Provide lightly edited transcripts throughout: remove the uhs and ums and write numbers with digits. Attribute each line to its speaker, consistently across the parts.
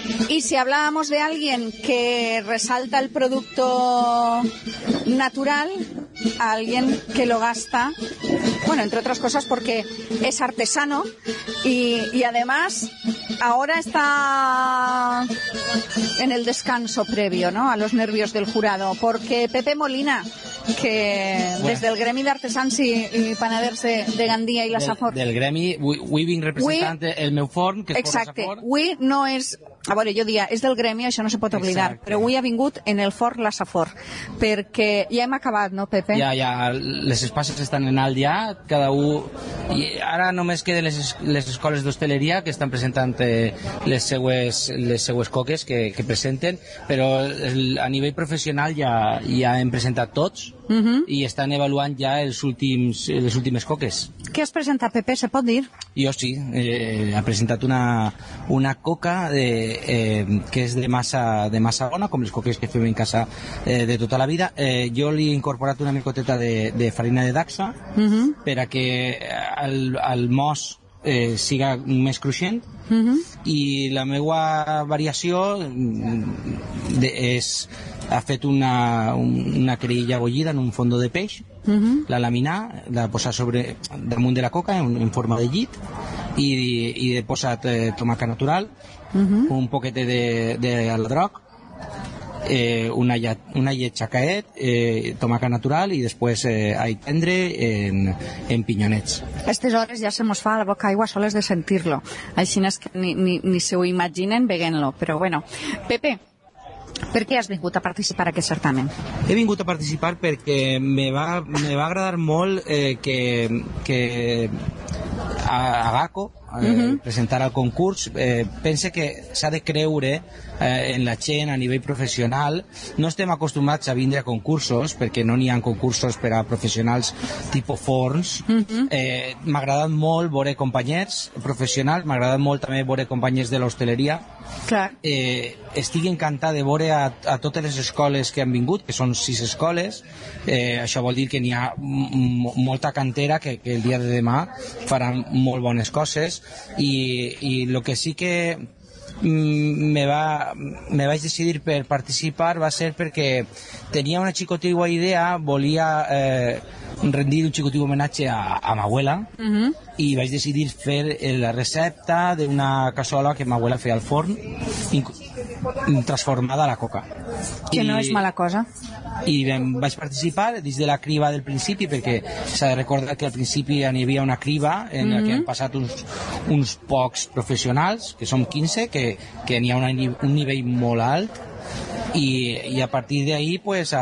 Speaker 1: Y si hablábamos de alguien que resalta el producto natural, a alguien que lo gasta, bueno, entre otras cosas porque es artesano y además ahora está en el descanso previo, ¿no?, a los nervios del jurado, porque Pepe Molina, que desde el gremi d'artesans i panaders de Gandia i la Safor...
Speaker 2: Del gremi, avui vinc representant el meu forn, que és Forn La Safor.
Speaker 1: Exacte, avui no és... A veure, jo dia, és del gremi, això no se pot oblidar, però avui ha vingut en el Forn La Safor, perquè ja hem acabat, no, Pepe?
Speaker 2: Ja, les espases estan en alt ja, cada un... I ara només queden les escoles d'hostaleria que estan presentant les seues coques que presenten, però a nivell professional ja hem presentat tots i estan avaluant ja les últimes coques.
Speaker 1: Què has presentat, Pepe, se pot dir?
Speaker 2: Jo sí, he presentat una coca que és de massa bona, com les coques que fem en casa de tota la vida. Jo li he incorporat una micoteta de farina de dacsa per a que el mos siga més cruixent, i la meva variació ha fet una creïlla bullida en un fondo de peix, la laminar, la posar damunt de la coca en forma de llit, i he posat tomaca natural, un poquet d'aldroc, una llet xacaet, tomaca natural, i després all tendre en pinyonets.
Speaker 1: A aquestes hores ja se mos fa la boca aigua soles de sentir-lo, així és que ni se ho imaginen veient-lo, però bueno. Pepe, per què has vingut a participar a aquest certamen?
Speaker 2: He vingut a participar perquè me va agradar molt que a GACO presentar el concurs. Pense que s'ha de creure en la gent a nivell professional. No estem acostumats a vindre a concursos perquè no n'hi ha concursos per a professionals tipus forns. M'ha agradat molt veure companys professionals, m'ha agradat molt també veure companys de l'hostaleria. Estic encantat de veure a totes les escoles que han vingut, que són 6 escoles. Això vol dir que n'hi ha molta cantera que el dia de demà faran molt bones coses, i el que sí que me vaig decidir per participar va ser perquè tenia una xicotigua idea, volia rendir un xicotiu homenatge a ma abuela, i vaig decidir fer la recepta d'una cassola que ma abuela feia al forn transformada a la coca,
Speaker 1: que no és mala cosa.
Speaker 2: I vaig participar dins de la criba del principi, perquè s'ha de recordar que al principi hi havia una criba en la que han passat uns pocs professionals, que som 15, que n'hi ha un nivell molt alt, i a partir d'ahí pues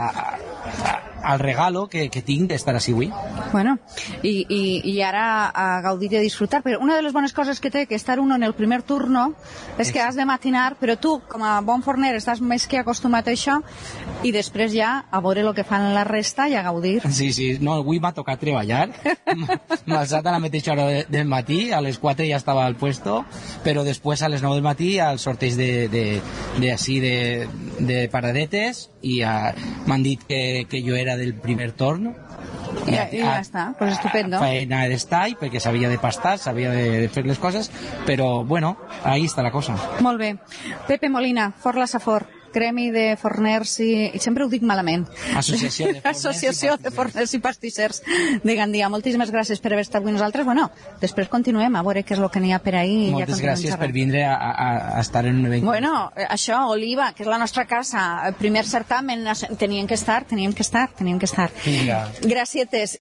Speaker 2: al regalo que tinc d'estar així avui.
Speaker 1: Bueno, i ara a gaudir i a disfrutar, però una de les bones coses que té que estar uno en el primer turno és que has de matinar, però tu com a bon forner estàs més que acostumat a això, i després ja a veure el que fan la resta i a gaudir.
Speaker 2: Sí, no, avui m'ha tocat treballar, m'ha alçat a la mateixa hora del matí, a les 4 ja estava al puesto, però després a les 9 del matí al sorteig de paradetes, i m'han dit que jo era del primer torn,
Speaker 1: i ja està, pues estupendo.
Speaker 2: Feina d'estall, perquè s'havia de pastar, s'havia de fer les coses, però bueno, ahí està la cosa.
Speaker 1: Molt bé. Pepe Molina, Forn La Safor, gremi de forners i sempre ho dic malament. Associació de Forners i Pastissers de Gandia. Moltíssimes gràcies per haver estat avui nosaltres. Bueno, després continuem a veure què és el que n'hi ha per ahir.
Speaker 2: Moltes gràcies per vindre a estar en un event.
Speaker 1: Bueno, això, Oliva, que és la nostra casa, el primer certamen, teníem que estar.
Speaker 2: Vinga.
Speaker 1: Gràcies.